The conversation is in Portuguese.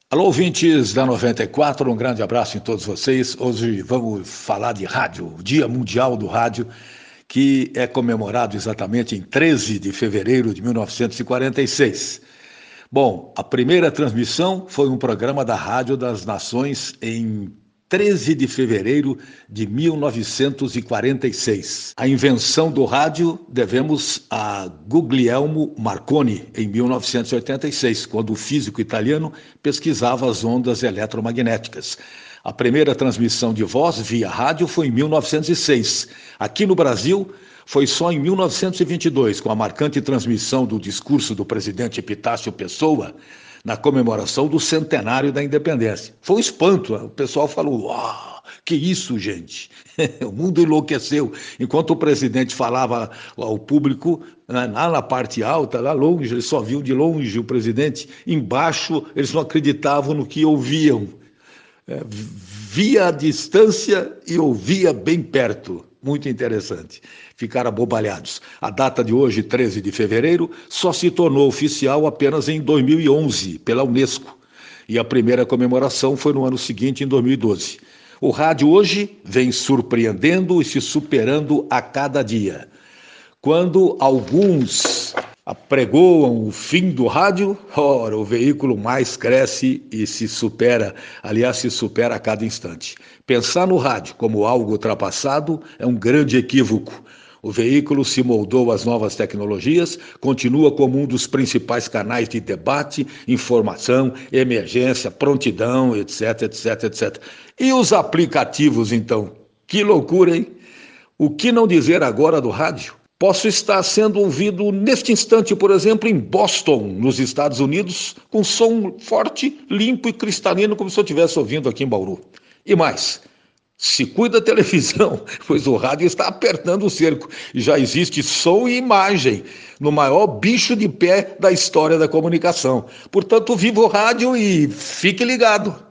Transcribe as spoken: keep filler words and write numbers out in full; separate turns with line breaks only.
Alô, ouvintes da noventa e quatro, um grande abraço em todos vocês. Hoje vamos falar de rádio, o Dia Mundial do Rádio, que é comemorado exatamente em treze de fevereiro de mil novecentos e quarenta e seis. Bom, a primeira transmissão foi um programa da Rádio das Nações em treze de fevereiro de mil novecentos e quarenta e seis. A invenção do rádio devemos a Guglielmo Marconi, em mil novecentos e oitenta e seis, quando o físico italiano pesquisava as ondas eletromagnéticas. A primeira transmissão de voz via rádio foi em mil novecentos e seis. Aqui no Brasil, foi só em mil novecentos e vinte e dois, com a marcante transmissão do discurso do presidente Epitácio Pessoa, na comemoração do centenário da independência. Foi um espanto, o pessoal falou, uau, que isso, gente? O mundo enlouqueceu. Enquanto o presidente falava ao público, lá na parte alta, lá longe, eles só viam de longe o presidente, embaixo eles não acreditavam no que ouviam. É, via a distância e ouvia bem perto. Muito interessante. Ficaram abobalhados. A data de hoje, treze de fevereiro, só se tornou oficial apenas em dois mil e onze, pela Unesco. E a primeira comemoração foi no ano seguinte, em dois mil e doze. O rádio hoje vem surpreendendo e se superando a cada dia. Quando alguns apregoam o fim do rádio, ora, o veículo mais cresce e se supera, aliás, se supera a cada instante. Pensar no rádio como algo ultrapassado é um grande equívoco. O veículo se moldou às novas tecnologias, continua como um dos principais canais de debate, informação, emergência, prontidão, etc, etc, etcétera. E os aplicativos, então? Que loucura, hein? O que não dizer agora do rádio? Posso estar sendo ouvido neste instante, por exemplo, em Boston, nos Estados Unidos, com som forte, limpo e cristalino, como se eu estivesse ouvindo aqui em Bauru. E mais, se cuida da televisão, pois o rádio está apertando o cerco. E já existe som e imagem no maior bicho de pé da história da comunicação. Portanto, viva o rádio e fique ligado.